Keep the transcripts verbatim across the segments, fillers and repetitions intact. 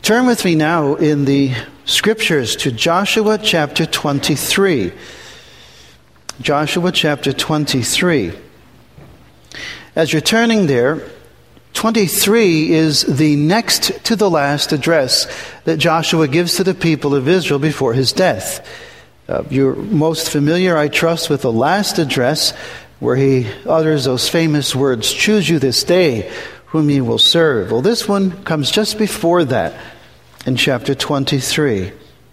Turn with me now in the Scriptures to Joshua chapter twenty-three. Joshua chapter twenty-three. As you're turning there, twenty-three is the next to the last address that Joshua gives to the people of Israel before his death. Uh, you're most familiar, I trust, with the last address where he utters those famous words, "Choose you this day whom ye will serve." Well, this one comes just before that in chapter twenty-three.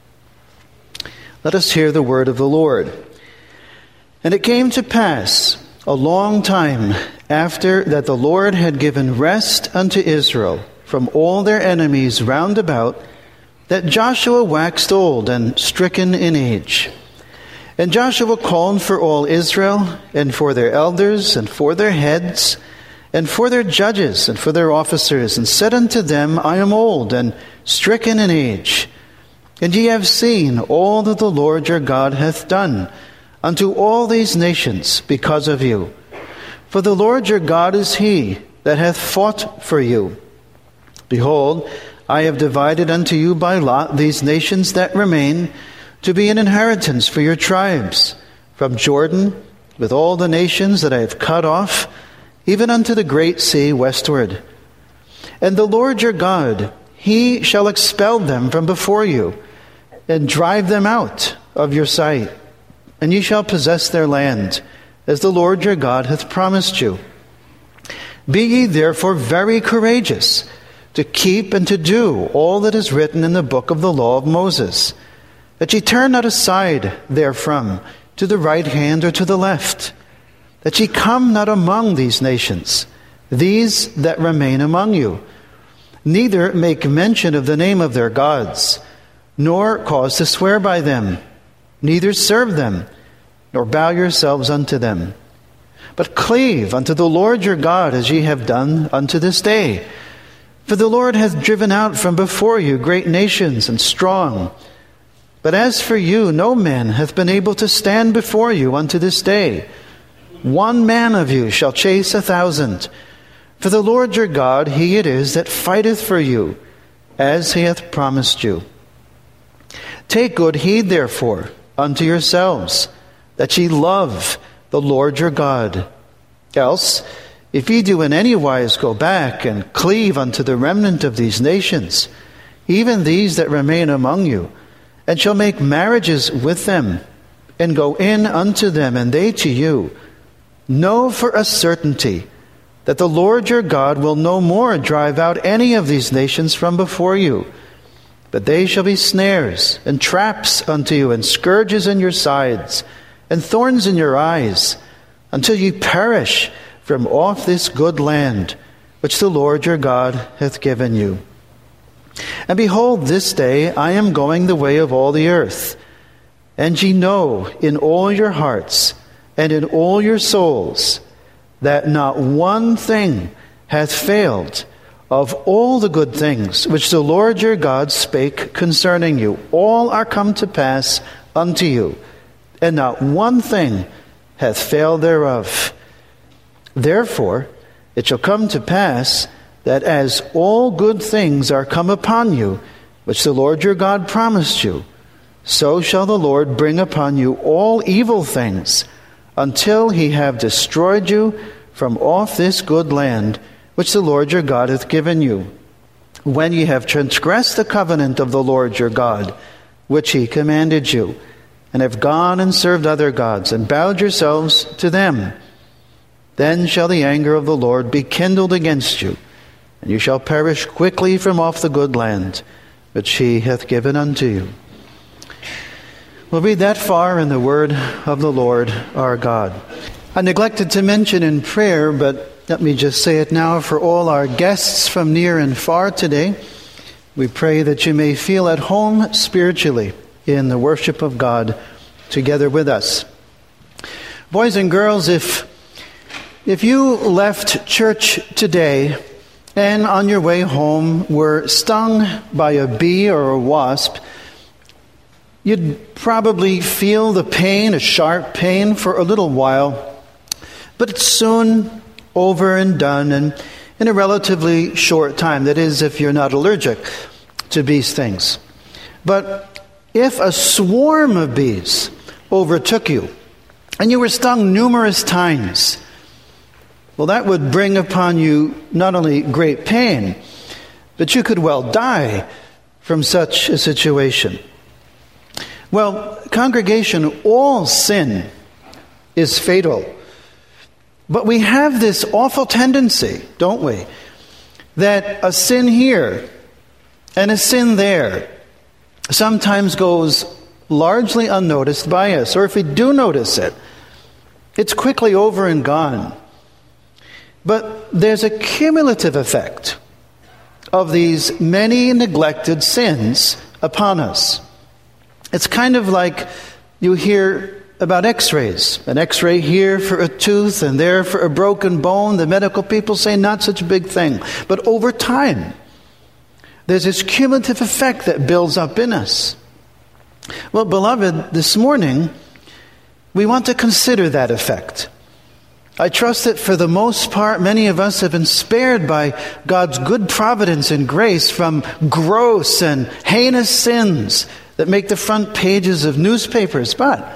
Let us hear the word of the Lord. "And it came to pass a long time after that the Lord had given rest unto Israel from all their enemies round about, that Joshua waxed old and stricken in age. And Joshua called for all Israel, and for their elders, and for their heads, and for their judges, and for their officers, and said unto them, I am old and stricken in age, and ye have seen all that the Lord your God hath done unto all these nations because of you. For the Lord your God is he that hath fought for you. Behold, I have divided unto you by lot these nations that remain, to be an inheritance for your tribes, from Jordan, with all the nations that I have cut off, even unto the great sea westward. And the Lord your God, he shall expel them from before you, and drive them out of your sight. And ye shall possess their land, as the Lord your God hath promised you. Be ye therefore very courageous, to keep and to do all that is written in the book of the law of Moses, that ye turn not aside therefrom to the right hand or to the left, that ye come not among these nations, these that remain among you, neither make mention of the name of their gods, nor cause to swear by them, neither serve them, nor bow yourselves unto them. But cleave unto the Lord your God, as ye have done unto this day. For the Lord hath driven out from before you great nations and strong. But as for you, no man hath been able to stand before you unto this day. One man of you shall chase a thousand. For the Lord your God, he it is that fighteth for you, as he hath promised you. Take good heed, therefore, unto yourselves, that ye love the Lord your God. Else, if ye do in any wise go back and cleave unto the remnant of these nations, even these that remain among you, and shall make marriages with them, and go in unto them, and they to you, know for a certainty that the Lord your God will no more drive out any of these nations from before you, but they shall be snares and traps unto you, and scourges in your sides, and thorns in your eyes, until ye perish from off this good land, which the Lord your God hath given you. And behold, this day I am going the way of all the earth, and ye know in all your hearts and in all your souls that not one thing hath failed of all the good things which the Lord your God spake concerning you. All are come to pass unto you, and not one thing hath failed thereof. Therefore it shall come to pass that as all good things are come upon you, which the Lord your God promised you, so shall the Lord bring upon you all evil things, until he have destroyed you from off this good land, which the Lord your God hath given you, when ye have transgressed the covenant of the Lord your God, which he commanded you, and have gone and served other gods, and bowed yourselves to them. Then shall the anger of the Lord be kindled against you, and you shall perish quickly from off the good land, which he hath given unto you. We'll read that far in the word of the Lord our God. I neglected to mention in prayer, but let me just say it now for all our guests from near and far today. We pray that you may feel at home spiritually in the worship of God together with us. Boys and girls, if If you left church today and on your way home were stung by a bee or a wasp, you'd probably feel the pain, a sharp pain, for a little while, but it's soon over and done, and in a relatively short time. That is, if you're not allergic to bee stings. But if a swarm of bees overtook you, and you were stung numerous times, well, that would bring upon you not only great pain, but you could well die from such a situation. Well, congregation, all sin is fatal. But we have this awful tendency, don't we, that a sin here and a sin there sometimes goes largely unnoticed by us. Or if we do notice it, it's quickly over and gone. But there's a cumulative effect of these many neglected sins upon us. It's kind of like you hear about x-rays. An x-ray here for a tooth and there for a broken bone. The medical people say not such a big thing. But over time, there's this cumulative effect that builds up in us. Well, beloved, this morning, we want to consider that effect. I trust that for the most part, many of us have been spared by God's good providence and grace from gross and heinous sins that make the front pages of newspapers. But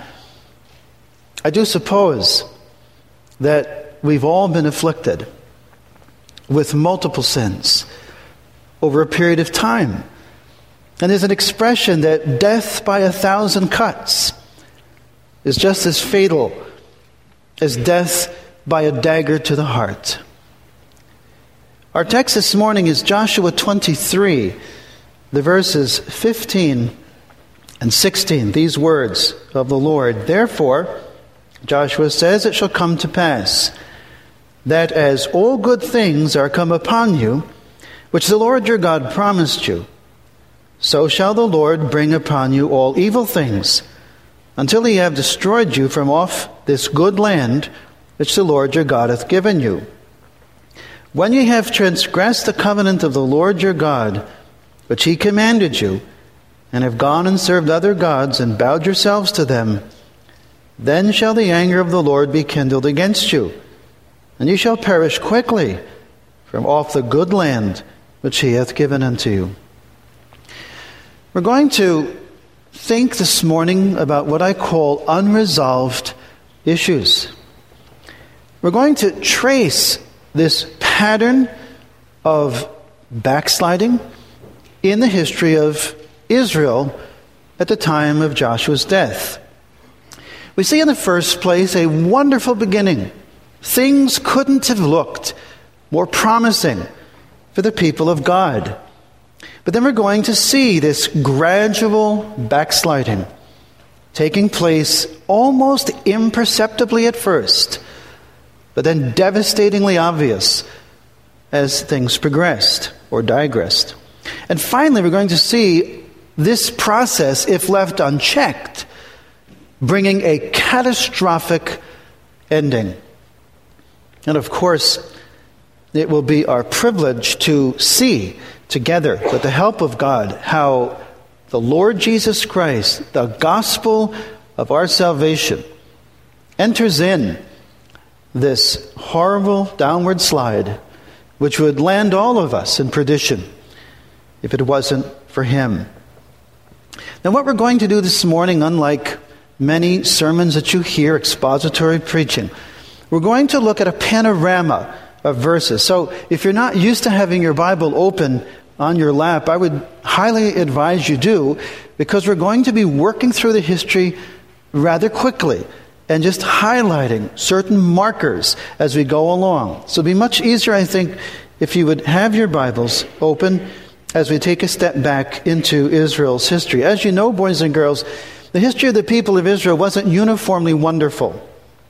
I do suppose that we've all been afflicted with multiple sins over a period of time. And there's an expression that death by a thousand cuts is just as fatal as death by a dagger to the heart. Our text this morning is Joshua twenty-three, the verses fifteen and sixteen. These words of the Lord. Therefore, Joshua says, it shall come to pass that as all good things are come upon you, which the Lord your God promised you, so shall the Lord bring upon you all evil things, until he have destroyed you from off this good land which the Lord your God hath given you. When ye have transgressed the covenant of the Lord your God, which he commanded you, and have gone and served other gods, and bowed yourselves to them, then shall the anger of the Lord be kindled against you, and ye shall perish quickly from off the good land which he hath given unto you. We're going to think this morning about what I call unresolved issues. We're going to trace this pattern of backsliding in the history of Israel at the time of Joshua's death. We see in the first place a wonderful beginning. Things couldn't have looked more promising for the people of God. But then we're going to see this gradual backsliding taking place almost imperceptibly at first, but then devastatingly obvious as things progressed or digressed. And finally, we're going to see this process, if left unchecked, bringing a catastrophic ending. And of course, it will be our privilege to see together, with the help of God, how the Lord Jesus Christ, the gospel of our salvation, enters in this horrible downward slide, which would land all of us in perdition if it wasn't for him. Now, what we're going to do this morning, unlike many sermons that you hear, expository preaching, we're going to look at a panorama of verses. So if you're not used to having your Bible open on your lap, I would highly advise you do, because we're going to be working through the history rather quickly and just highlighting certain markers as we go along. So it'd be much easier, I think, if you would have your Bibles open as we take a step back into Israel's history. As you know, boys and girls, the history of the people of Israel wasn't uniformly wonderful.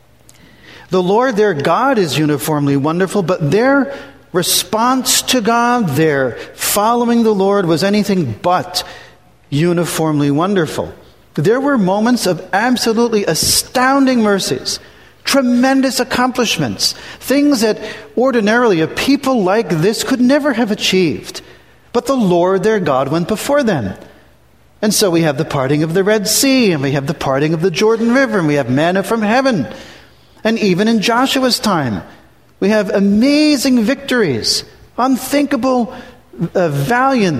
The Lord, their God, is uniformly wonderful, but their response to God, their following the Lord, was anything but uniformly wonderful. There were moments of absolutely astounding mercies, tremendous accomplishments, things that ordinarily a people like this could never have achieved. But the Lord, their God, went before them. And so we have the parting of the Red Sea, and we have the parting of the Jordan River, and we have manna from heaven. And even in Joshua's time, we have amazing victories, unthinkable, uh, valiant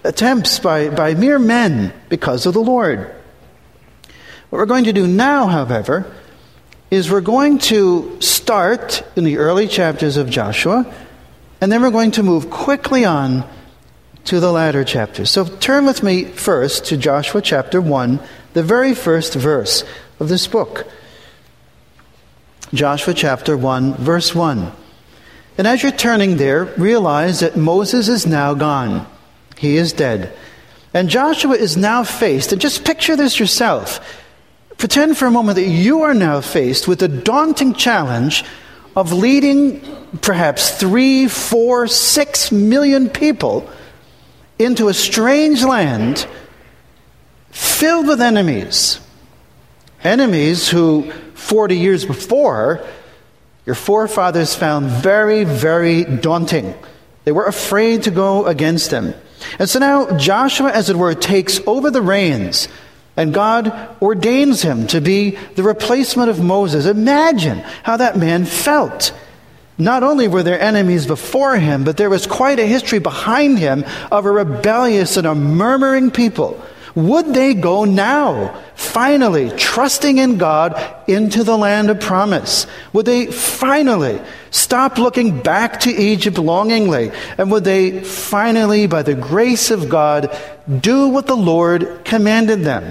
attempts by, by mere men because of the Lord. What we're going to do now, however, is we're going to start in the early chapters of Joshua, and then we're going to move quickly on to the latter chapters. So turn with me first to Joshua chapter one, the very first verse of this book. Joshua chapter one, verse one. And as you're turning there, realize that Moses is now gone. He is dead. And Joshua is now faced, and just picture this yourself. Pretend for a moment that you are now faced with the daunting challenge of leading perhaps three, four, six million people into a strange land filled with enemies. Enemies who forty years before, your forefathers found very, very daunting. They were afraid to go against them. And so now Joshua, as it were, takes over the reins, and God ordains him to be the replacement of Moses. Imagine how that man felt. Not only were there enemies before him, but there was quite a history behind him of a rebellious and a murmuring people. Would they go now, finally, trusting in God, into the land of promise? Would they finally stop looking back to Egypt longingly? And would they finally, by the grace of God, do what the Lord commanded them?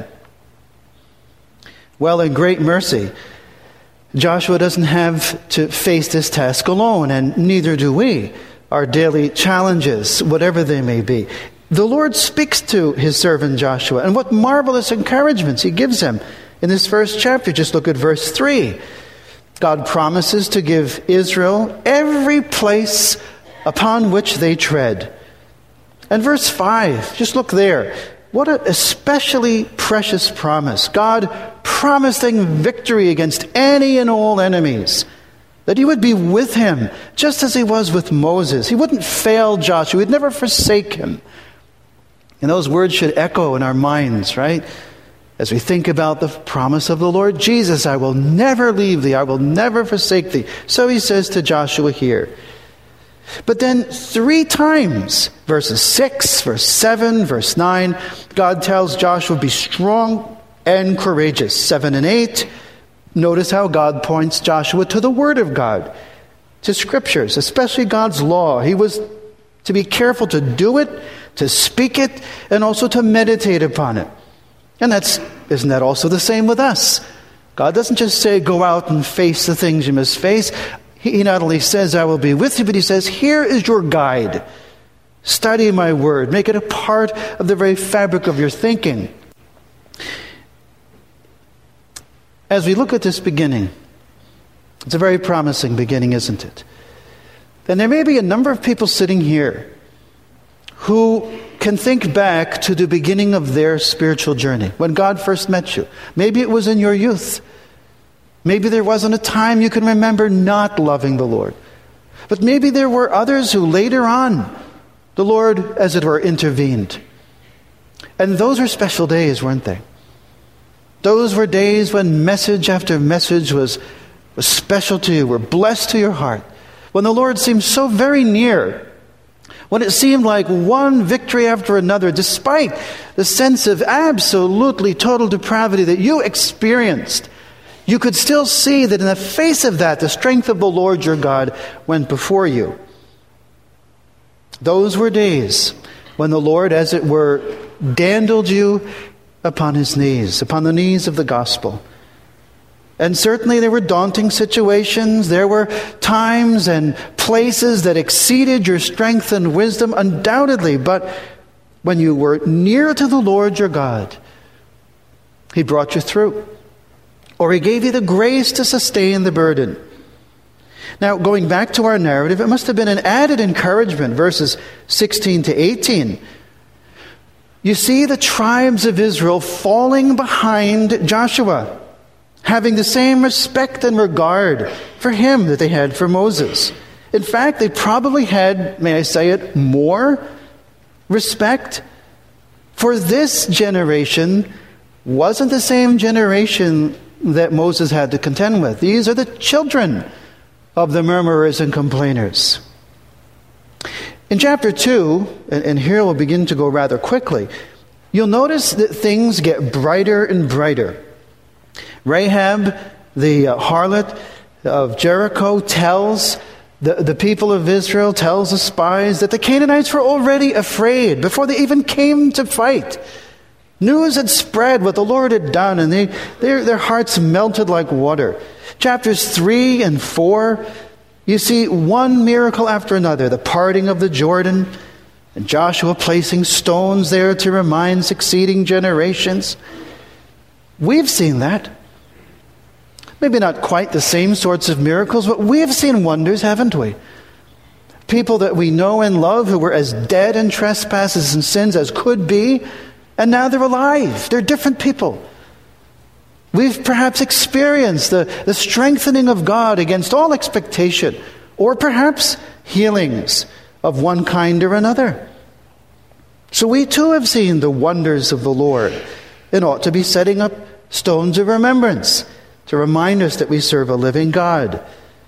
Well, in great mercy, Joshua doesn't have to face this task alone, and neither do we. Our daily challenges, whatever they may be. The Lord speaks to his servant Joshua, and what marvelous encouragements he gives him. In this first chapter, just look at verse three. God promises to give Israel every place upon which they tread. And verse five, just look there. What an especially precious promise. God promising victory against any and all enemies. That he would be with him, just as he was with Moses. He wouldn't fail Joshua. He'd never forsake him. And those words should echo in our minds, right? As we think about the promise of the Lord Jesus, I will never leave thee, I will never forsake thee. So he says to Joshua here. But then three times, verses six, verse seven, verse nine, God tells Joshua, be strong and courageous. Seven and eight, notice how God points Joshua to the Word of God, to Scriptures, especially God's law. He was to be careful to do it, to speak it, and also to meditate upon it. And that's, isn't that also the same with us? God doesn't just say, go out and face the things you must face. He not only says, I will be with you, but he says, here is your guide. Study my word. Make it a part of the very fabric of your thinking. As we look at this beginning, it's a very promising beginning, isn't it? And there may be a number of people sitting here who can think back to the beginning of their spiritual journey, when God first met you. Maybe it was in your youth. Maybe there wasn't a time you can remember not loving the Lord. But maybe there were others who later on, the Lord, as it were, intervened. And those are special days, weren't they? Those were days when message after message was, was special to you, were blessed to your heart. When the Lord seemed so very near. When it seemed like one victory after another, despite the sense of absolutely total depravity that you experienced, you could still see that in the face of that, the strength of the Lord your God went before you. Those were days when the Lord, as it were, dandled you upon his knees, upon the knees of the gospel. And certainly there were daunting situations. There were times and places that exceeded your strength and wisdom, undoubtedly. But when you were near to the Lord your God, he brought you through. Or he gave you the grace to sustain the burden. Now, going back to our narrative, it must have been an added encouragement, verses sixteen to eighteen. You see the tribes of Israel falling behind Joshua, having the same respect and regard for him that they had for Moses. In fact, they probably had, may I say it, more respect. For this generation wasn't the same generation that Moses had to contend with. These are the children of the murmurers and complainers. In chapter two, and, and here we'll begin to go rather quickly, you'll notice that things get brighter and brighter. Rahab, the uh, harlot of Jericho, tells the, the people of Israel, tells the spies that the Canaanites were already afraid before they even came to fight. News had spread what the Lord had done, and they, their, their hearts melted like water. Chapters three and four, you see one miracle after another. The parting of the Jordan, and Joshua placing stones there to remind succeeding generations. We've seen that. Maybe not quite the same sorts of miracles, but we have seen wonders, haven't we? People that we know and love who were as dead in trespasses and sins as could be, and now they're alive. They're different people. We've perhaps experienced the, the strengthening of God against all expectation, or perhaps healings of one kind or another. So we too have seen the wonders of the Lord and ought to be setting up stones of remembrance to remind us that we serve a living God.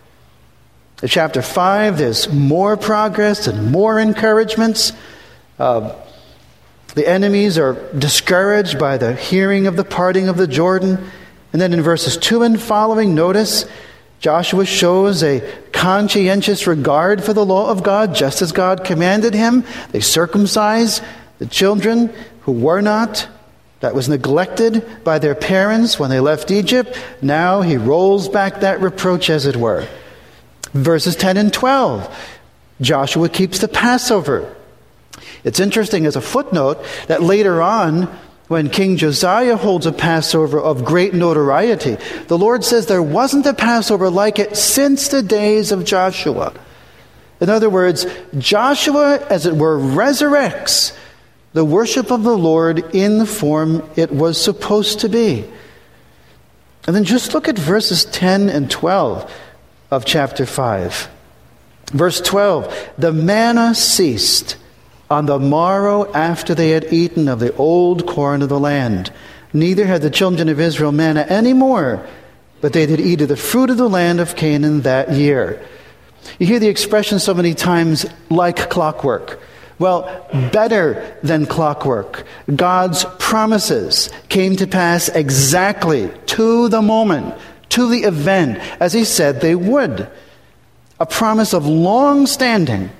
In chapter five, there's more progress and more encouragements. Uh, the enemies are discouraged by the hearing of the parting of the Jordan. And then in verses two and following, notice Joshua shows a conscientious regard for the law of God, just as God commanded him. They circumcise the children who were not. That was neglected by their parents when they left Egypt. Now he rolls back that reproach, as it were. Verses ten and twelve, Joshua keeps the Passover. It's interesting as a footnote that later on, when King Josiah holds a Passover of great notoriety, the Lord says there wasn't a Passover like it since the days of Joshua. In other words, Joshua, as it were, resurrects the worship of the Lord in the form it was supposed to be. And then just look at verses ten and twelve of chapter five. Verse twelve, the manna ceased on the morrow after they had eaten of the old corn of the land. Neither had the children of Israel manna any more, but they did eat of the fruit of the land of Canaan that year. You hear the expression so many times, like clockwork. Well, better than clockwork. God's promises came to pass exactly to the moment, to the event, as he said they would. A promise of long standing.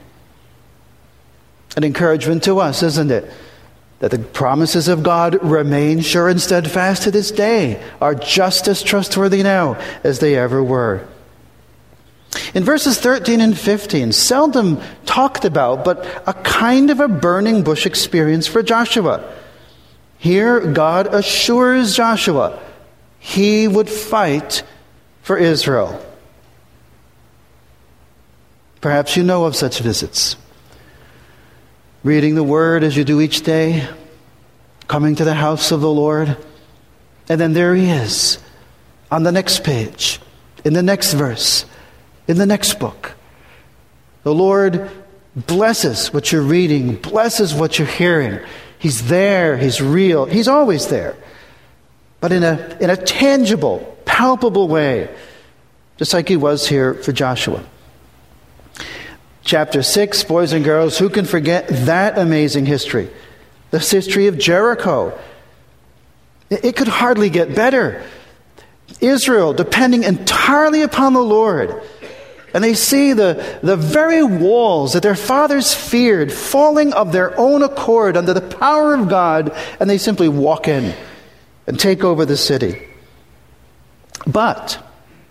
An encouragement to us, isn't it? That the promises of God remain sure and steadfast to this day, are just as trustworthy now as they ever were. In verses thirteen and fifteen, seldom talked about, but a kind of a burning bush experience for Joshua. Here, God assures Joshua he would fight for Israel. Perhaps you know of such visits. Reading the Word as you do each day, coming to the house of the Lord, and then there he is, on the next page, in the next verse, in the next book. The Lord blesses what you're reading, blesses what you're hearing. He's there, he's real, he's always there. But in a, in a tangible, palpable way, just like he was here for Joshua. Chapter six, boys and girls, who can forget that amazing history? The history of Jericho. It could hardly get better. Israel depending entirely upon the Lord. And they see the, the very walls that their fathers feared falling of their own accord under the power of God, and they simply walk in and take over the city. But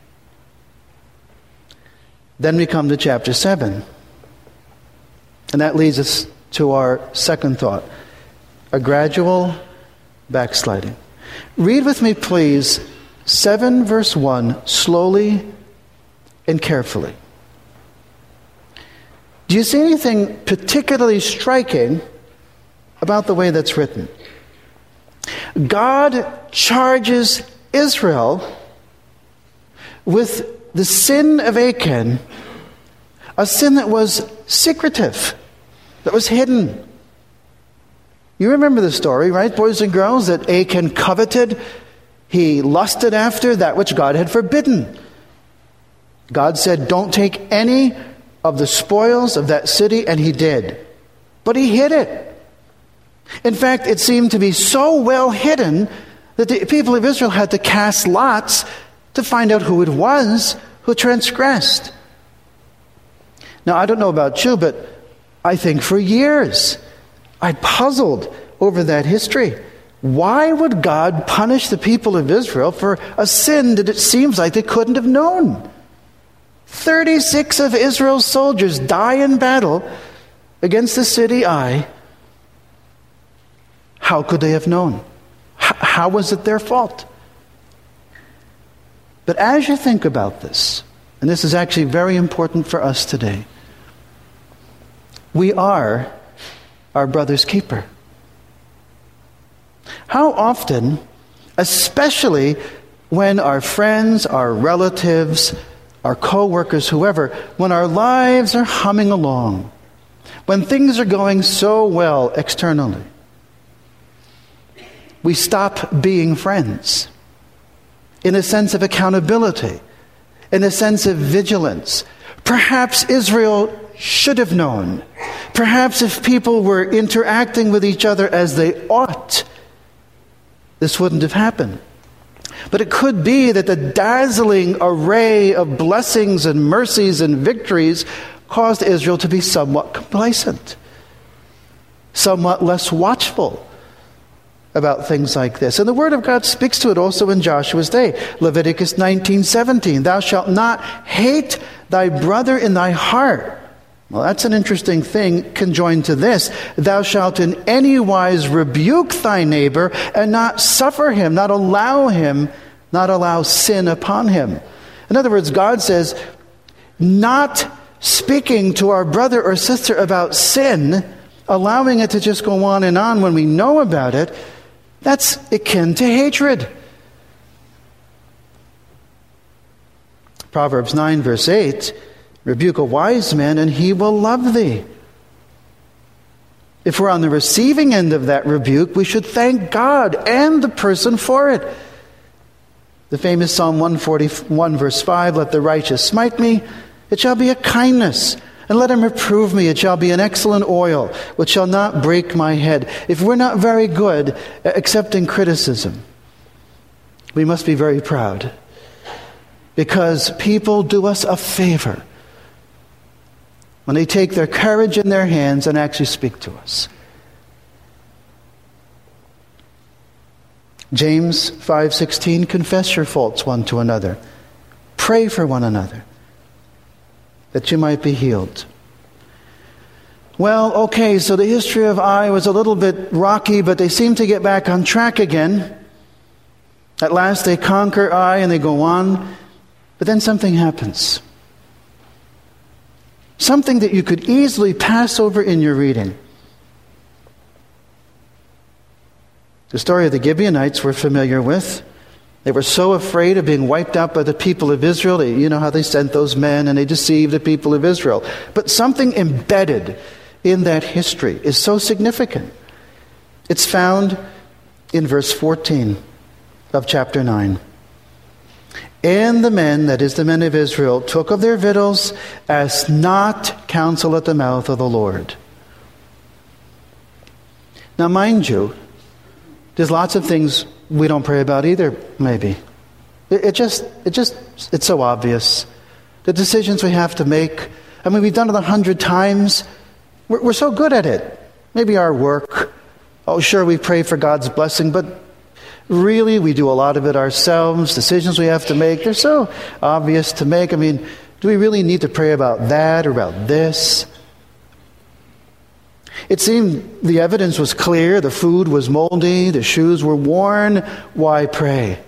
then we come to chapter seven. And that leads us to our second thought, a gradual backsliding. Read with me, please, seven verse one, slowly and carefully. Do you see anything particularly striking about the way that's written? God charges Israel with the sin of Achan, a sin that was secretive, that was hidden. You remember the story, right, boys and girls, that Achan coveted, he lusted after that which God had forbidden. God said, don't take any of the spoils of that city, and he did. But he hid it. In fact, it seemed to be so well hidden that the people of Israel had to cast lots to find out who it was who transgressed. Now, I don't know about you, but I think for years I puzzled over that history. Why would God punish the people of Israel for a sin that it seems like they couldn't have known? thirty-six of Israel's soldiers die in battle against the city Ai. How could they have known? H- how was it their fault? But as you think about this, and this is actually very important for us today, we are our brother's keeper. How often, especially when our friends, our relatives, our co-workers, whoever, when our lives are humming along, when things are going so well externally, we stop being friends in a sense of accountability, in a sense of vigilance. Perhaps Israel should have known. Perhaps if people were interacting with each other as they ought, this wouldn't have happened. But it could be that the dazzling array of blessings and mercies and victories caused Israel to be somewhat complacent, somewhat less watchful about things like this. And the Word of God speaks to it also in Joshua's day. Leviticus nineteen seventeen, thou shalt not hate thy brother in thy heart. Well, that's an interesting thing conjoined to this. Thou shalt in any wise rebuke thy neighbor and not suffer him, not allow him, not allow sin upon him. In other words, God says, not speaking to our brother or sister about sin, allowing it to just go on and on when we know about it, that's akin to hatred. Proverbs nine verse eight, rebuke a wise man and he will love thee. If we're on the receiving end of that rebuke, we should thank God and the person for it. The famous Psalm one forty-one verse five, let the righteous smite me, it shall be a kindness. And let him reprove me, it shall be an excellent oil, which shall not break my head. If we're not very good at accepting criticism, we must be very proud. Because people do us a favor when they take their courage in their hands and actually speak to us. James five sixteen, confess your faults one to another. Pray for one another, that you might be healed. Well, okay, so the history of Ai was a little bit rocky, but they seem to get back on track again. At last they conquer Ai and they go on, but then something happens. Something that you could easily pass over in your reading. The story of the Gibeonites we're familiar with. They were so afraid of being wiped out by the people of Israel. They, you know how they sent those men and they deceived the people of Israel. But something embedded in that history is so significant. It's found in verse fourteen of chapter nine. And the men, that is the men of Israel, took of their victuals as not counsel at the mouth of the Lord. Now mind you, there's lots of things we don't pray about either, maybe. It, it just, it just, it's so obvious. The decisions we have to make, I mean, we've done it a hundred times. We're, we're so good at it. Maybe our work. Oh, sure, we pray for God's blessing, but really, we do a lot of it ourselves. Decisions we have to make, they're so obvious to make. I mean, do we really need to pray about that or about this? It seemed the evidence was clear. The food was moldy. The shoes were worn. Why pray?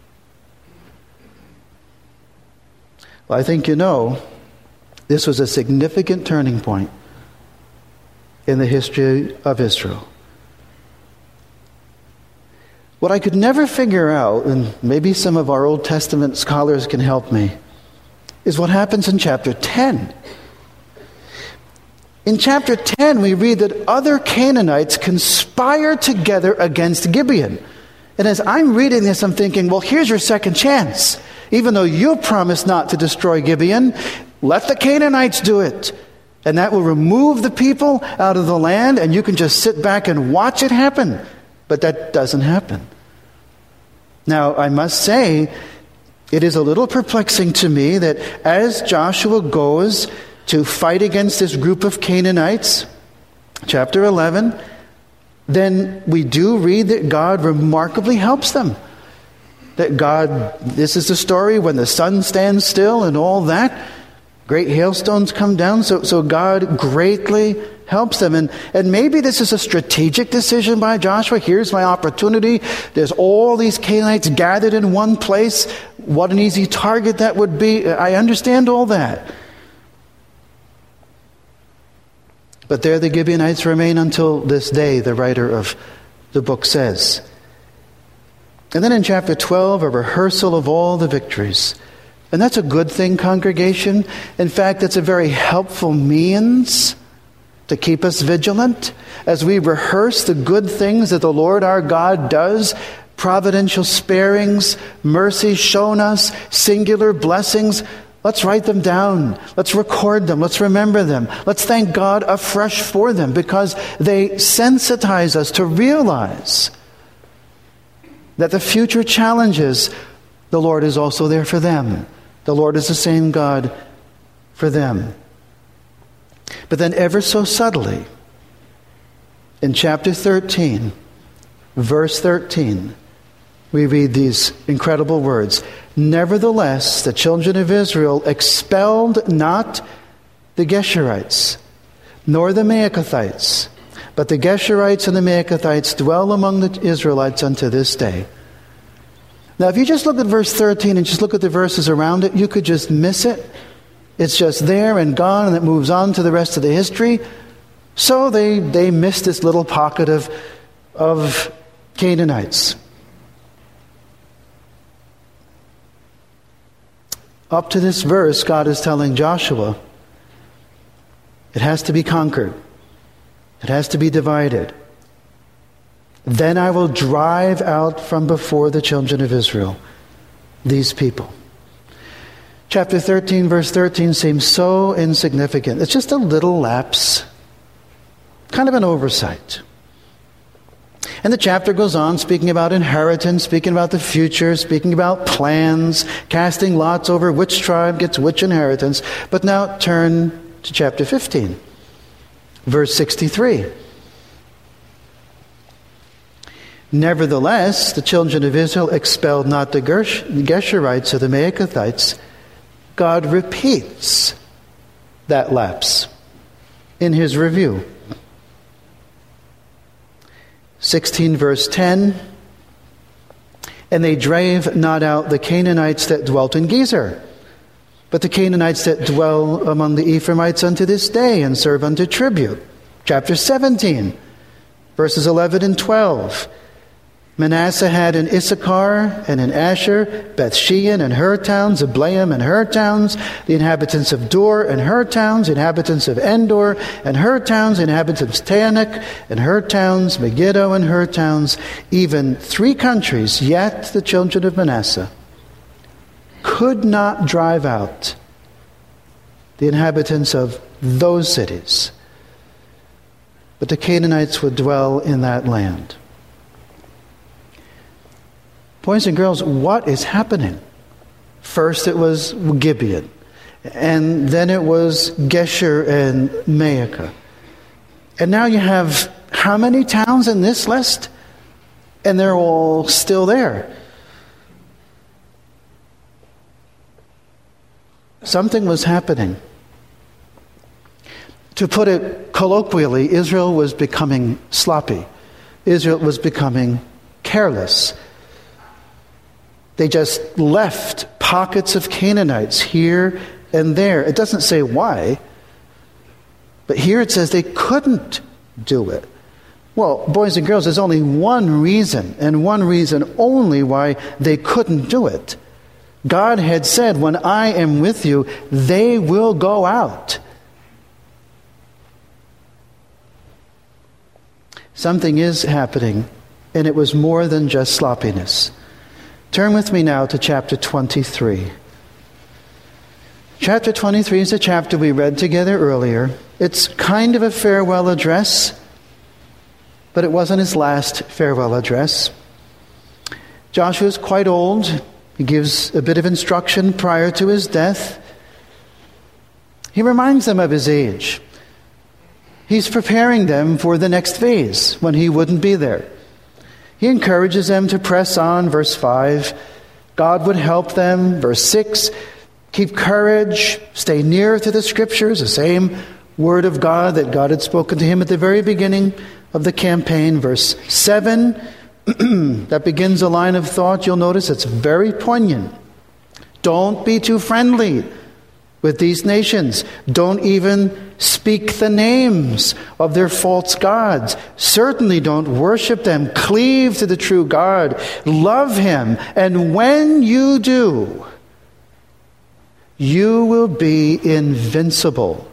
Well, I think you know, this was a significant turning point in the history of Israel. What I could never figure out, and maybe some of our Old Testament scholars can help me, is what happens in chapter ten. In chapter ten, we read that other Canaanites conspire together against Gibeon. And as I'm reading this, I'm thinking, well, here's your second chance. Even though you promised not to destroy Gibeon, Let the Canaanites do it. And that will remove the people out of the land, and you can just sit back and watch it happen. But that doesn't happen. Now, I must say, it is a little perplexing to me that as Joshua goes to fight against this group of Canaanites, chapter eleven, then we do read that God remarkably helps them. That God, this is the story when the sun stands still and all that. Great hailstones come down, so, so God greatly helps them. And, and maybe this is a strategic decision by Joshua. Here's my opportunity. There's all these Canaanites gathered in one place. What an easy target that would be. I understand all that. But there the Gibeonites remain until this day, the writer of the book says. And then in chapter twelve, a rehearsal of all the victories. And that's a good thing, congregation. In fact, it's a very helpful means to keep us vigilant as we rehearse the good things that the Lord our God does, providential sparings, mercy shown us, singular blessings. Let's write them down. Let's record them. Let's remember them. Let's thank God afresh for them, because they sensitize us to realize that the future challenges, the Lord is also there for them. The Lord is the same God for them. But then ever so subtly, in chapter thirteen, verse thirteen, we read these incredible words. Nevertheless, the children of Israel expelled not the Geshurites, nor the Maacathites, but the Geshurites and the Maacathites dwell among the Israelites unto this day. Now, if you just look at verse thirteen and just look at the verses around it, you could just miss it. It's just there and gone, and it moves on to the rest of the history. So they, they missed this little pocket of, of Canaanites. Up to this verse, God is telling Joshua, it has to be conquered. It has to be divided. Then I will drive out from before the children of Israel these people. Chapter thirteen, verse thirteen seems so insignificant. It's just a little lapse, kind of an oversight. And the chapter goes on speaking about inheritance, speaking about the future, speaking about plans, casting lots over which tribe gets which inheritance. But now turn to chapter fifteen, verse sixty-three. Nevertheless, the children of Israel expelled not the Geshurites or the Maacathites. God repeats that lapse in his review. sixteen verse ten. And they drave not out the Canaanites that dwelt in Gezer, but the Canaanites that dwell among the Ephraimites unto this day and serve unto tribute. Chapter seventeen, verses eleven and twelve. Manasseh had in Issachar and in Asher, Bethshean and her towns, Zeblaim and her towns, the inhabitants of Dor and her towns, the inhabitants of Endor and her towns, the inhabitants of Taanach and her towns, Megiddo and her towns, even three countries. Yet the children of Manasseh could not drive out the inhabitants of those cities, but the Canaanites would dwell in that land. Boys and girls, what is happening? First it was Gibeon, and then it was Geshur and Maacah. And now you have how many towns in this list? And they're all still there. Something was happening. To put it colloquially, Israel was becoming sloppy. Israel was becoming careless. They just left pockets of Canaanites here and there. It doesn't say why, but here it says they couldn't do it. Well, boys and girls, there's only one reason, and one reason only why they couldn't do it. God had said, when I am with you, they will go out. Something is happening, and it was more than just sloppiness. Turn with me now to chapter twenty-three. Chapter twenty-three is a chapter we read together earlier. It's kind of a farewell address, but it wasn't his last farewell address. Joshua is quite old. He gives a bit of instruction prior to his death. He reminds them of his age. He's preparing them for the next phase when he wouldn't be there. He encourages them to press on, verse five. God would help them, verse six. Keep courage, stay near to the Scriptures, the same word of God that God had spoken to him at the very beginning of the campaign. Verse seven, that begins a line of thought. You'll notice it's very poignant. Don't be too friendly with these nations. Don't even speak the names of their false gods. Certainly don't worship them. Cleave to the true God. Love him. And when you do, you will be invincible.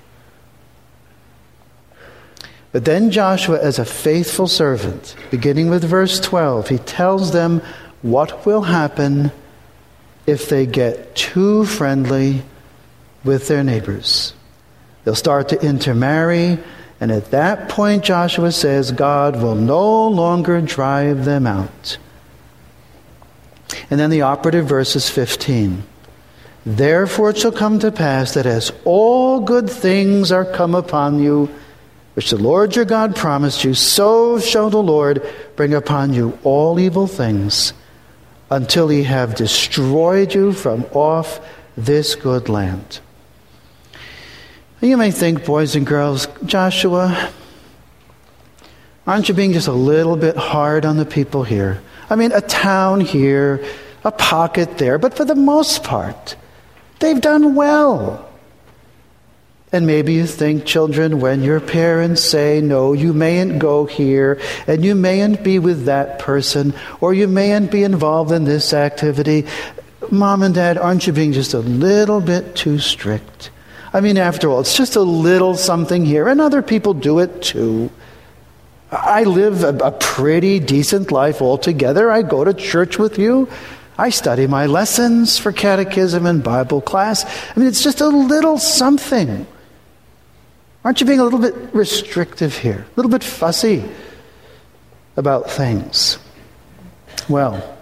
But then Joshua, as a faithful servant, beginning with verse twelve, he tells them what will happen if they get too friendly with their neighbors. They'll start to intermarry, and at that point, Joshua says, God will no longer drive them out. And then the operative verse is fifteen. Therefore it shall come to pass that as all good things are come upon you, which the Lord your God promised you, so shall the Lord bring upon you all evil things, until he have destroyed you from off this good land. You may think, boys and girls, Joshua, aren't you being just a little bit hard on the people here? I mean, a town here, a pocket there, but for the most part, they've done well. And maybe you think, children, when your parents say, no, you mayn't go here, and you mayn't be with that person, or you mayn't be involved in this activity, Mom and Dad, aren't you being just a little bit too strict? I mean, after all, it's just a little something here, and other people do it too. I live a, a pretty decent life altogether. I go to church with you. I study my lessons for catechism and Bible class. I mean, it's just a little something. Aren't you being a little bit restrictive here? A little bit fussy about things? Well,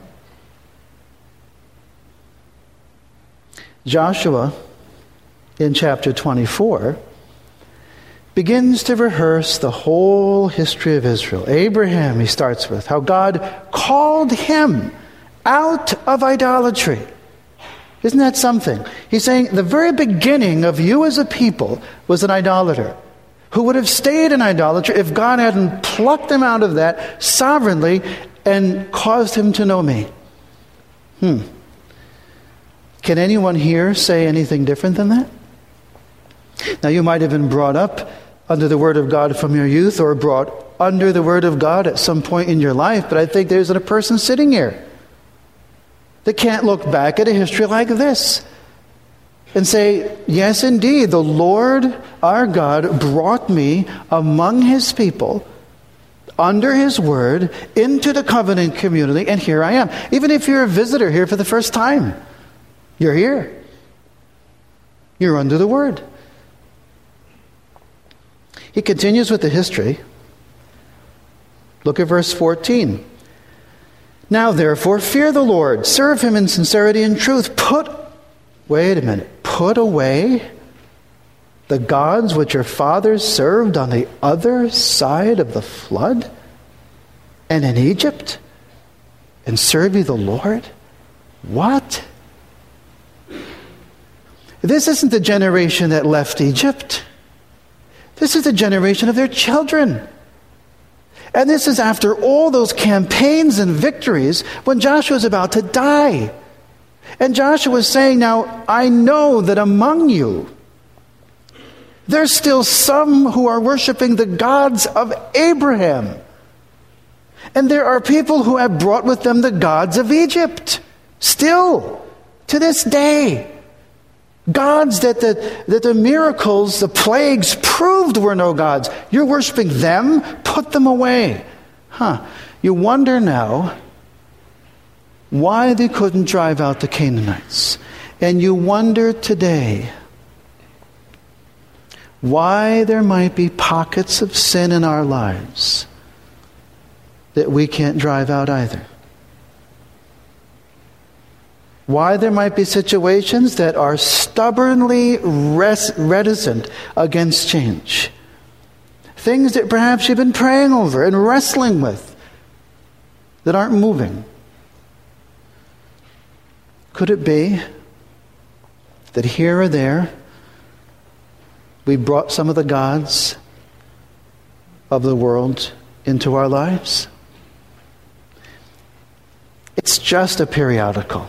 Joshua, in chapter twenty-four, begins to rehearse the whole history of Israel. Abraham, he starts with, how God called him out of idolatry. Isn't that something? He's saying the very beginning of you as a people was an idolater who would have stayed an idolater if God hadn't plucked him out of that sovereignly and caused him to know me. Hmm. Can anyone here say anything different than that? Now, you might have been brought up under the Word of God from your youth, or brought under the Word of God at some point in your life, but I think there's a person sitting here that can't look back at a history like this and say, yes, indeed, the Lord our God brought me among his people, under his word, into the covenant community, and here I am. Even if you're a visitor here for the first time, you're here. You're under the word. He continues with the history. Look at verse fourteen. Now, therefore, fear the Lord. Serve him in sincerity and truth. Put, wait a minute, put away the gods which your fathers served on the other side of the flood and in Egypt, and serve ye the Lord? What? This isn't the generation that left Egypt. This is the generation of their children. And this is after all those campaigns and victories when Joshua is about to die. And Joshua is saying, now, I know that among you, there's still some who are worshiping the gods of Abraham. And there are people who have brought with them the gods of Egypt. Still, to this day. Gods that the, that the miracles, the plagues proved were no gods. You're worshiping them? Put them away. Huh. You wonder now why they couldn't drive out the Canaanites. And you wonder today why there might be pockets of sin in our lives that we can't drive out either. Why there might be situations that are stubbornly res- reticent against change. Things that perhaps you've been praying over and wrestling with that aren't moving. Could it be that here or there we brought some of the gods of the world into our lives? It's just a periodical.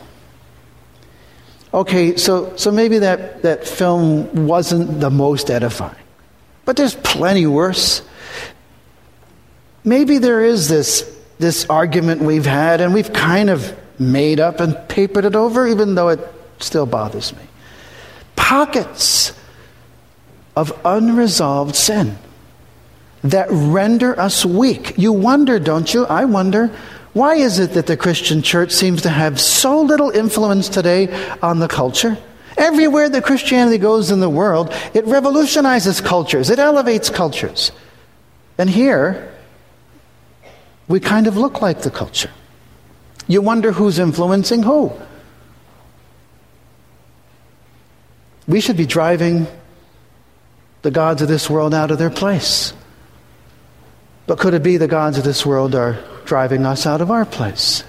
Okay, so so maybe that, that film wasn't the most edifying. But there's plenty worse. Maybe there is this, this argument we've had and we've kind of made up and papered it over, even though it still bothers me. Pockets of unresolved sin that render us weak. You wonder, don't you? I wonder, why is it that the Christian church seems to have so little influence today on the culture? Everywhere that Christianity goes in the world, it revolutionizes cultures. It elevates cultures. And here, we kind of look like the culture. You wonder who's influencing who. We should be driving the gods of this world out of their place. But could it be the gods of this world are driving us out of our place?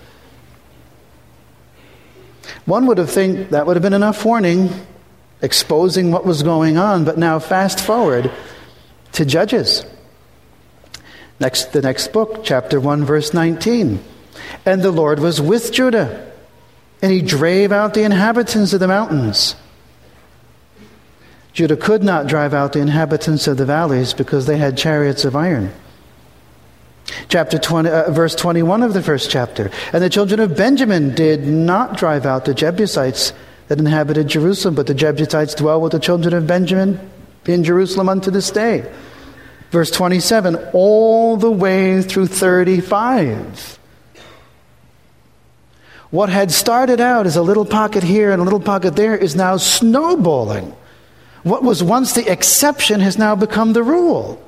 One would have think that would have been enough warning, exposing what was going on. But now fast forward to Judges. Next, the next book, chapter one, verse nineteen. And the Lord was with Judah, and he drave out the inhabitants of the mountains. Judah could not drive out the inhabitants of the valleys because they had chariots of iron. Chapter twenty, uh, verse twenty-one of the first chapter. And the children of Benjamin did not drive out the Jebusites that inhabited Jerusalem, but the Jebusites dwell with the children of Benjamin in Jerusalem unto this day. Verse twenty-seven, all the way through thirty-five. What had started out as a little pocket here and a little pocket there is now snowballing. What was once the exception has now become the rule.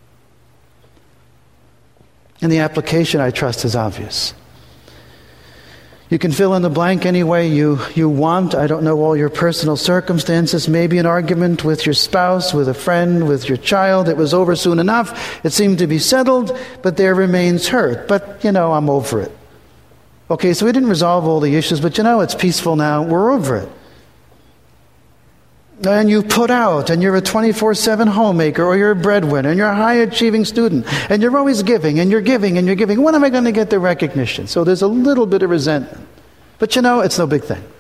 And the application, I trust, is obvious. You can fill in the blank any way you, you want. I don't know all your personal circumstances. Maybe an argument with your spouse, with a friend, with your child. It was over soon enough. It seemed to be settled, but there remains hurt. But, you know, I'm over it. Okay, so we didn't resolve all the issues, but, you know, it's peaceful now. We're over it. And you put out, and you're a twenty-four seven homemaker, or you're a breadwinner, and you're a high-achieving student, and you're always giving, and you're giving, and you're giving. When am I going to get the recognition? So there's a little bit of resentment. But you know, it's no big thing.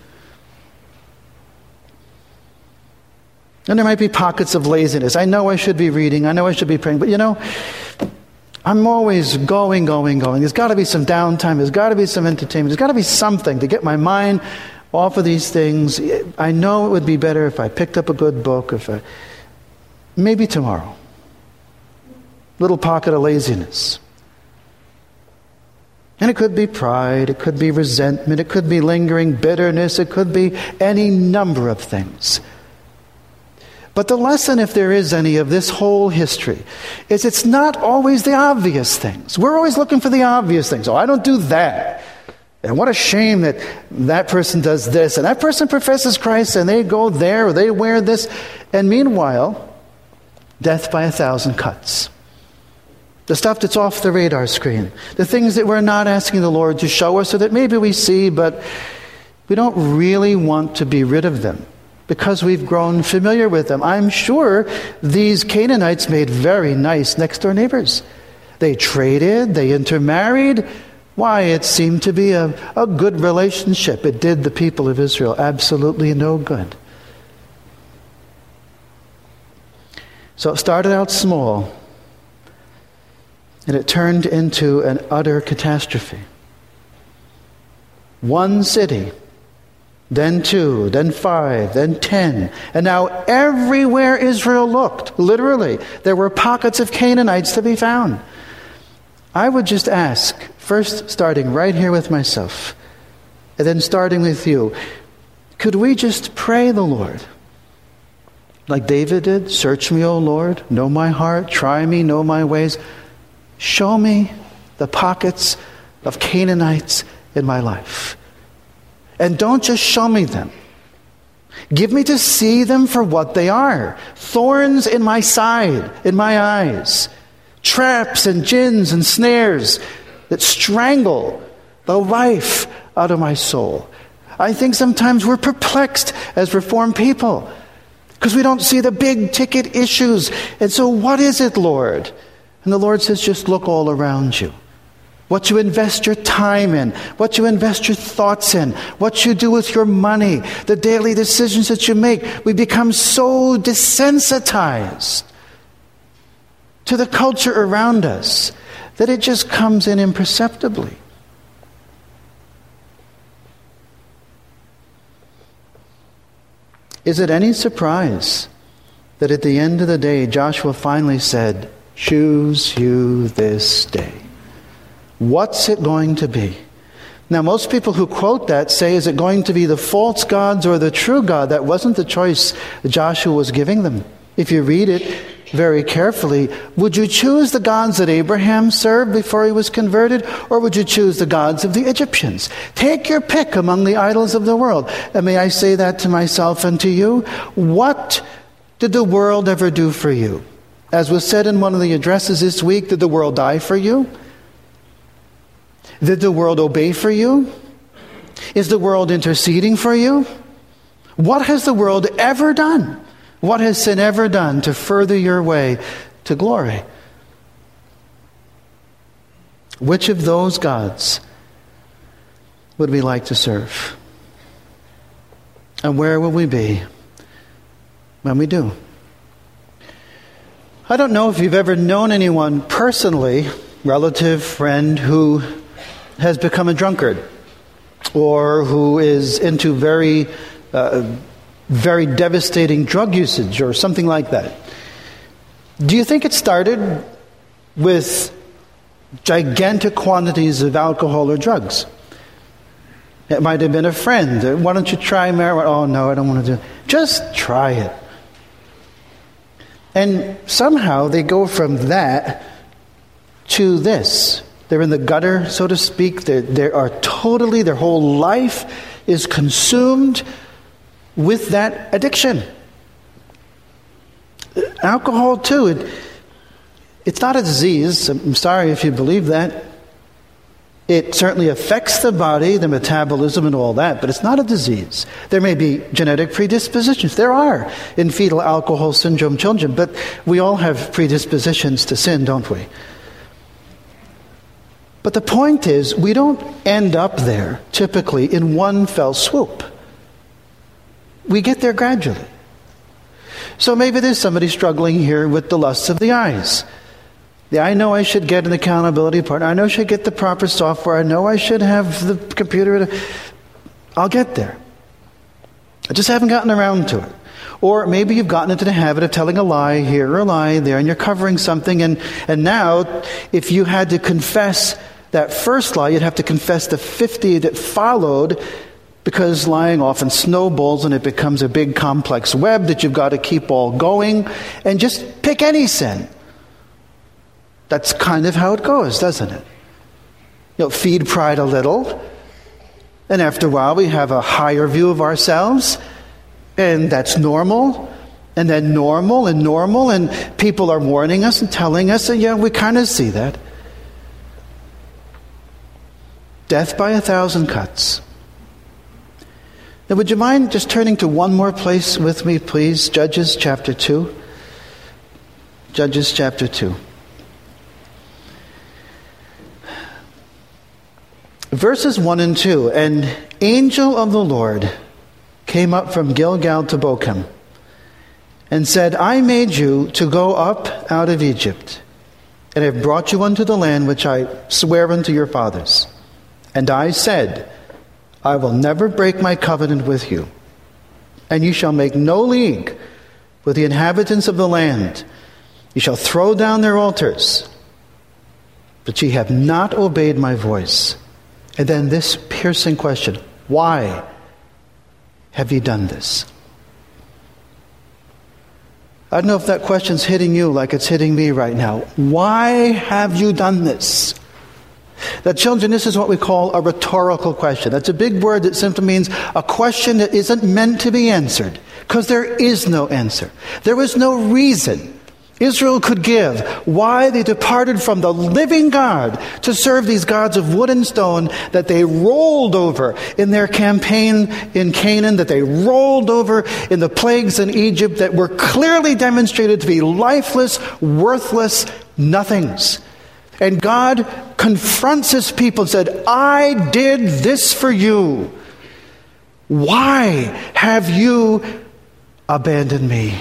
And there might be pockets of laziness. I know I should be reading, I know I should be praying, but you know, I'm always going, going, going. There's got to be some downtime, there's got to be some entertainment, there's got to be something to get my mind off of these things. I know it would be better if I picked up a good book, if I, maybe tomorrow. Little pocket of laziness. And it could be pride, it could be resentment, it could be lingering bitterness, it could be any number of things. But the lesson, if there is any, of this whole history is it's not always the obvious things. We're always looking for the obvious things. Oh, I don't do that. And what a shame that that person does this, and that person professes Christ, and they go there, or they wear this. And meanwhile, death by a thousand cuts. The stuff that's off the radar screen. The things that we're not asking the Lord to show us, so that maybe we see, but we don't really want to be rid of them because we've grown familiar with them. I'm sure these Canaanites made very nice next-door neighbors. They traded, they intermarried. Why? It seemed to be a, a good relationship. It did the people of Israel absolutely no good. So it started out small, and it turned into an utter catastrophe. One city, then two, then five, then ten. And now everywhere Israel looked, literally, there were pockets of Canaanites to be found. I would just ask, first starting right here with myself, and then starting with you, Could we just pray the Lord? Like David did, search me, O Lord, know my heart, try me, know my ways. Show me the pockets of Canaanites in my life. And don't just show me them. Give me to see them for what they are. Thorns in my side, in my eyes. Traps and gins and snares that strangle the life out of my soul. I think sometimes we're perplexed as Reformed people because we don't see the big ticket issues. And so what is it, Lord? And the Lord says, just look all around you. What you invest your time in, what you invest your thoughts in, what you do with your money, the daily decisions that you make. We become so desensitized to the culture around us that it just comes in imperceptibly. Is it any surprise that at the end of the day, Joshua finally said, choose you this day? What's it going to be? Now, most people who quote that say, is it going to be the false gods or the true God? That wasn't the choice Joshua was giving them. If you read it very carefully, would you choose the gods that Abraham served before he was converted, or would you choose the gods of the Egyptians? Take your pick among the idols of the world. And may I say that to myself and to you? What did the world ever do for you? As was said in one of the addresses this week, did the world die for you? Did the world obey for you? Is the world interceding for you? What has the world ever done? What has sin ever done to further your way to glory? Which of those gods would we like to serve? And where will we be when we do? I don't know if you've ever known anyone personally, relative, friend, who has become a drunkard or who is into very, uh, very devastating drug usage or something like that. Do you think it started with gigantic quantities of alcohol or drugs? It might have been a friend. Why don't you try marijuana? Oh, no, I don't want to do it. Just try it. And somehow they go from that to this. They're in the gutter, so to speak. They they are totally, their whole life is consumed with that addiction. Alcohol, too, it, it's not a disease. I'm sorry if you believe that. It certainly affects the body, the metabolism and all that, but it's not a disease. There may be genetic predispositions. There are in fetal alcohol syndrome children, but we all have predispositions to sin, don't we? But the point is, we don't end up there, typically, in one fell swoop. We get there gradually. So maybe there's somebody struggling here with the lusts of the eyes. Yeah, I know I should get an accountability partner. I know I should get the proper software. I know I should have the computer. I'll get there. I just haven't gotten around to it. Or maybe you've gotten into the habit of telling a lie here or a lie there, and you're covering something, and, and now if you had to confess that first lie, you'd have to confess the fifty that followed, because lying often snowballs and it becomes a big complex web that you've got to keep all going. And just pick any sin. That's kind of how it goes, doesn't it? You know, feed pride a little, and after a while we have a higher view of ourselves, and that's normal, and then normal and normal, and people are warning us and telling us, and yeah, we kind of see that. Death by a thousand cuts. Now, would you mind just turning to one more place with me, please? Judges chapter two. Judges chapter two. Verses one and two. An angel of the Lord came up from Gilgal to Bochum and said, I made you to go up out of Egypt, and have brought you unto the land which I swear unto your fathers. And I said, I will never break my covenant with you, and you shall make no league with the inhabitants of the land. You shall throw down their altars, but ye have not obeyed my voice. And then this piercing question, why have you done this? I don't know if that question's hitting you like it's hitting me right now. Why have you done this? Now, children, this is what we call a rhetorical question. That's a big word that simply means a question that isn't meant to be answered, because there is no answer. There was no reason Israel could give why they departed from the living God to serve these gods of wood and stone that they rolled over in their campaign in Canaan, that they rolled over in the plagues in Egypt, that were clearly demonstrated to be lifeless, worthless nothings. And God confronts his people and said, I did this for you. Why have you abandoned me?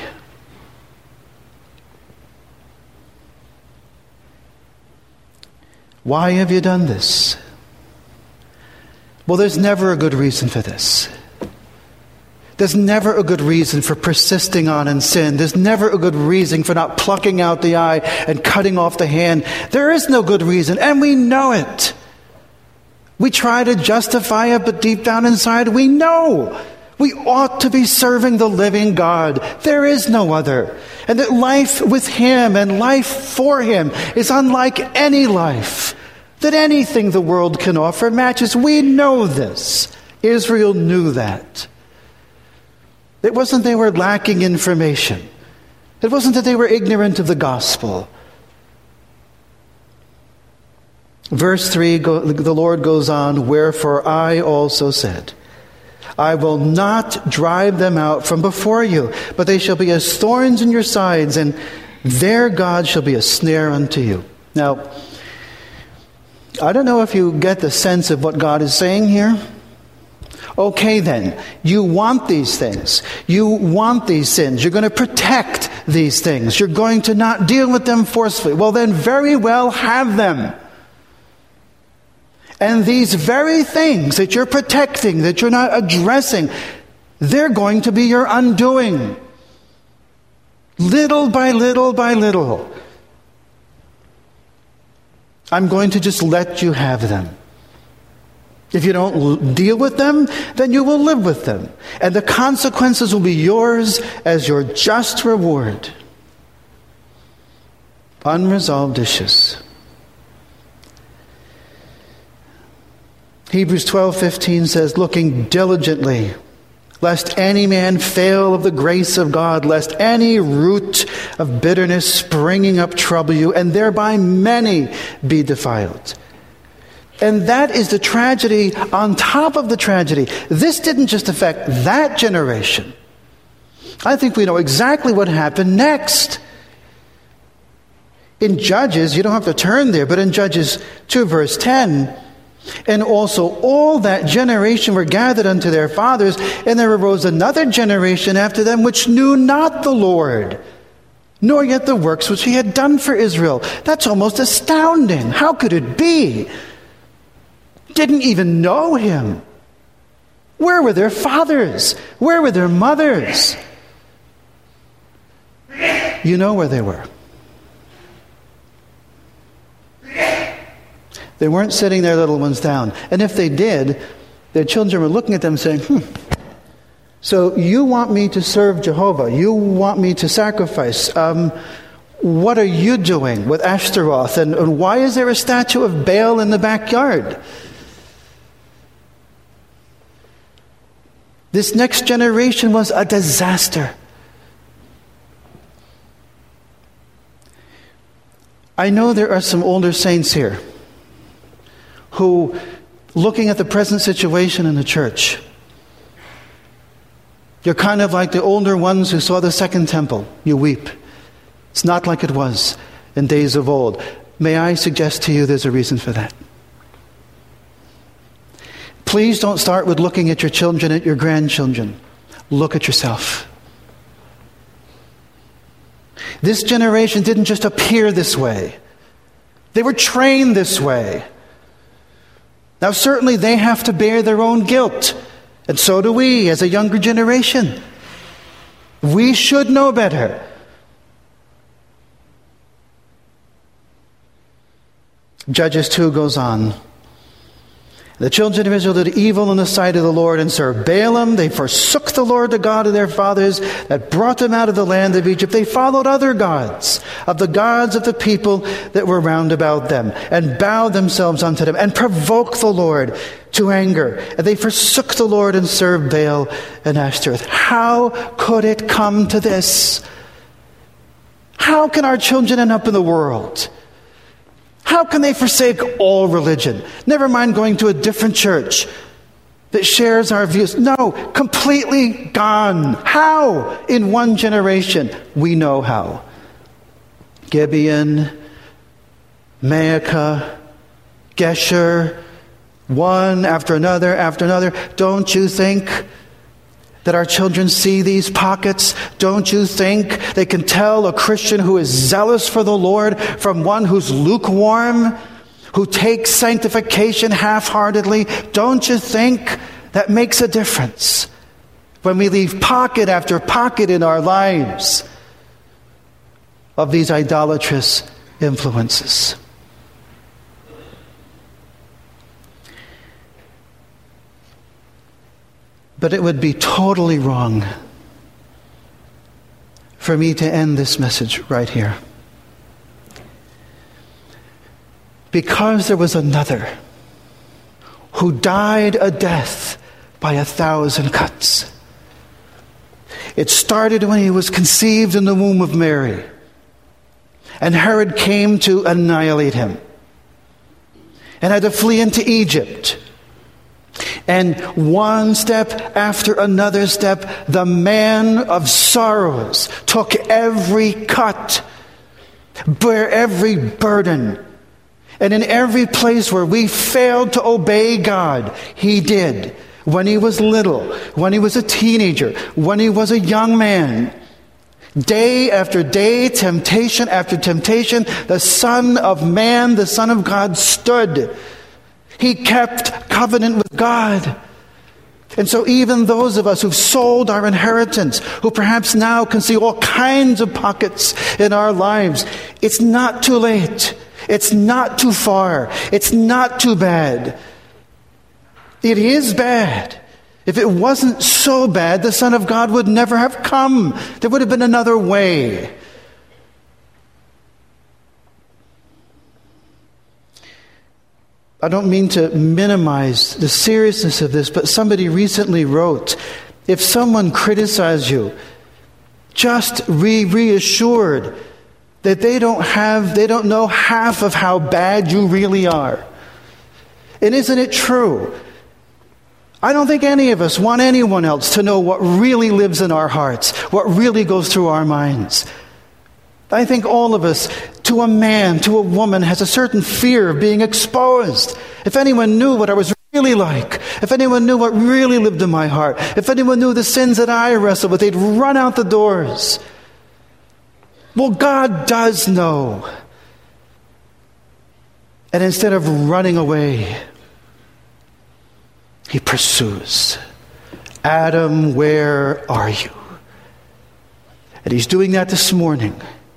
Why have you done this? Well, there's never a good reason for this. There's never a good reason for persisting on in sin. There's never a good reason for not plucking out the eye and cutting off the hand. There is no good reason, and we know it. We try to justify it, but deep down inside we know we ought to be serving the living God. There is no other. And that life with him and life for him is unlike any life that anything the world can offer matches. We know this. Israel knew that. It wasn't they were lacking information. It wasn't that they were ignorant of the gospel. Verse three, the Lord goes on, wherefore I also said, I will not drive them out from before you, but they shall be as thorns in your sides, and their God shall be a snare unto you. Now, I don't know if you get the sense of what God is saying here. Okay then, you want these things. You want these sins. You're going to protect these things. You're going to not deal with them forcefully. Well then, very well, have them. And these very things that you're protecting, that you're not addressing, they're going to be your undoing. Little by little by little. I'm going to just let you have them. If you don't deal with them, then you will live with them. And the consequences will be yours as your just reward. Unresolved issues. Hebrews twelve fifteen says, looking diligently, lest any man fail of the grace of God, lest any root of bitterness springing up trouble you, and thereby many be defiled. And that is the tragedy on top of the tragedy. This didn't just affect that generation. I think we know exactly what happened next. In Judges, you don't have to turn there, but in Judges two verse ten, and also all that generation were gathered unto their fathers, and there arose another generation after them which knew not the Lord, nor yet the works which he had done for Israel. That's almost astounding. How could it be? Didn't even know him. Where were their fathers? Where were their mothers? You know where they were. They weren't sitting their little ones down. And if they did, their children were looking at them saying, hmm, so you want me to serve Jehovah. You want me to sacrifice. Um, what are you doing with Ashtaroth? And, and why is there a statue of Baal in the backyard? This next generation was a disaster. I know there are some older saints here who, looking at the present situation in the church, you're kind of like the older ones who saw the second temple. You weep. It's not like it was in days of old. May I suggest to you there's a reason for that. Please don't start with looking at your children, at your grandchildren. Look at yourself. This generation didn't just appear this way. They were trained this way. Now, certainly they have to bear their own guilt. And so do we as a younger generation. We should know better. Judges two goes on. The children of Israel did evil in the sight of the Lord and served Baalim. They forsook the Lord, the God of their fathers, that brought them out of the land of Egypt. They followed other gods, of the gods of the people that were round about them, and bowed themselves unto them, and provoked the Lord to anger. And they forsook the Lord and served Baal and Ashtoreth. How could it come to this? How can our children end up in the world? How can they forsake all religion? Never mind going to a different church that shares our views. No, completely gone. How? In one generation, we know how. Gibeon, Maacah, Gesher, one after another after another. Don't you think that our children see these pockets? Don't you think they can tell a Christian who is zealous for the Lord from one who's lukewarm, who takes sanctification half-heartedly? Don't you think that makes a difference when we leave pocket after pocket in our lives of these idolatrous influences? But it would be totally wrong for me to end this message right here. Because there was another who died a death by a thousand cuts. It started when he was conceived in the womb of Mary, and Herod came to annihilate him and had to flee into Egypt. And one step after another step, the man of sorrows took every cut, bare every burden. And in every place where we failed to obey God, he did. When he was little, when he was a teenager, when he was a young man. Day after day, temptation after temptation, the Son of Man, the Son of God, stood. He kept covenant with God. And so even those of us who've sold our inheritance, who perhaps now can see all kinds of pockets in our lives, it's not too late. It's not too far. It's not too bad. It is bad. If it wasn't so bad, the Son of God would never have come. There would have been another way. I don't mean to minimize the seriousness of this, but somebody recently wrote, if someone criticizes you, just be reassured that they don't have, they don't know half of how bad you really are. And isn't it true? I don't think any of us want anyone else to know what really lives in our hearts, what really goes through our minds. I think all of us, to a man, to a woman, has a certain fear of being exposed. If anyone knew what I was really like, if anyone knew what really lived in my heart, if anyone knew the sins that I wrestled with, they'd run out the doors. Well, God does know. And instead of running away, he pursues. Adam, where are you? And he's doing that this morning.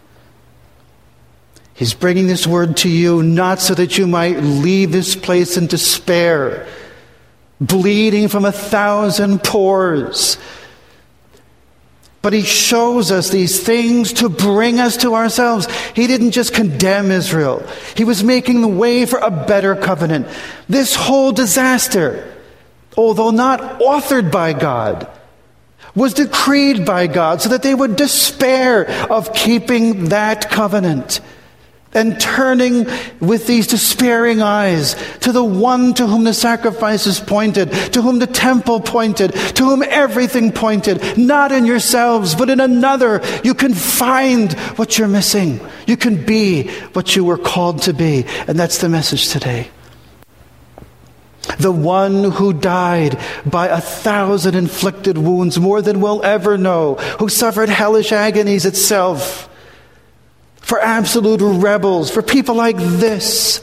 He's bringing this word to you not so that you might leave this place in despair, bleeding from a thousand pores. But he shows us these things to bring us to ourselves. He didn't just condemn Israel. He was making the way for a better covenant. This whole disaster, although not authored by God, was decreed by God so that they would despair of keeping that covenant and turning with these despairing eyes to the one to whom the sacrifices pointed, to whom the temple pointed, to whom everything pointed. Not in yourselves, but in another. You can find what you're missing. You can be what you were called to be. And that's the message today. The one who died by a thousand inflicted wounds, more than we'll ever know, who suffered hellish agonies itself, for absolute rebels, for people like this,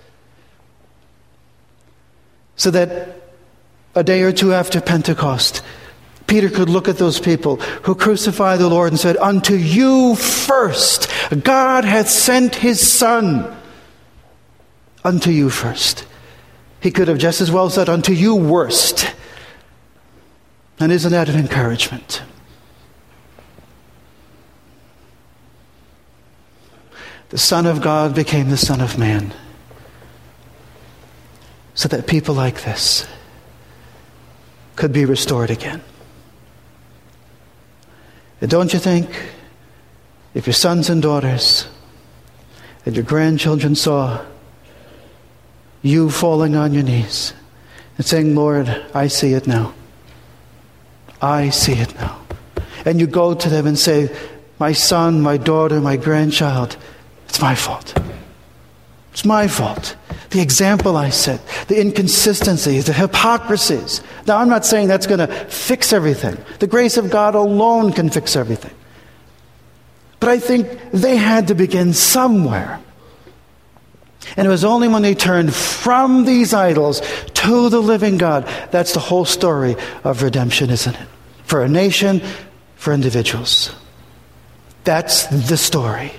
so that a day or two after Pentecost, Peter could look at those people who crucified the Lord and said, unto you first, God hath sent his Son. Unto you first. He could have just as well said, unto you worst. And isn't that an encouragement? The Son of God became the Son of Man, so that people like this could be restored again. And don't you think, if your sons and daughters and your grandchildren saw you falling on your knees and saying, Lord, I see it now. I see it now. And you go to them and say, my son, my daughter, my grandchild, it's my fault. It's my fault. The example I set, the inconsistencies, the hypocrisies. Now, I'm not saying that's going to fix everything. The grace of God alone can fix everything. But I think they had to begin somewhere. And it was only when they turned from these idols to the living God. That's the whole story of redemption, isn't it? For a nation, for individuals. That's the story.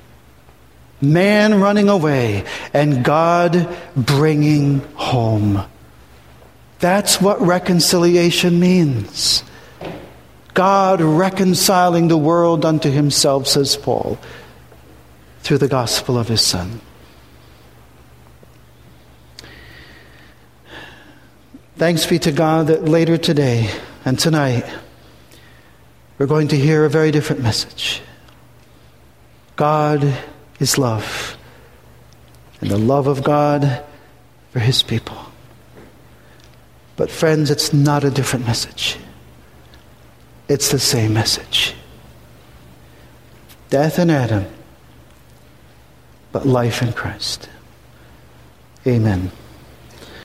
Man running away and God bringing home. That's what reconciliation means. God reconciling the world unto himself, says Paul, through the gospel of his Son. Thanks be to God that later today and tonight we're going to hear a very different message. God is love, and the love of God for his people. But friends, it's not a different message. It's the same message. Death in Adam, but life in Christ. Amen.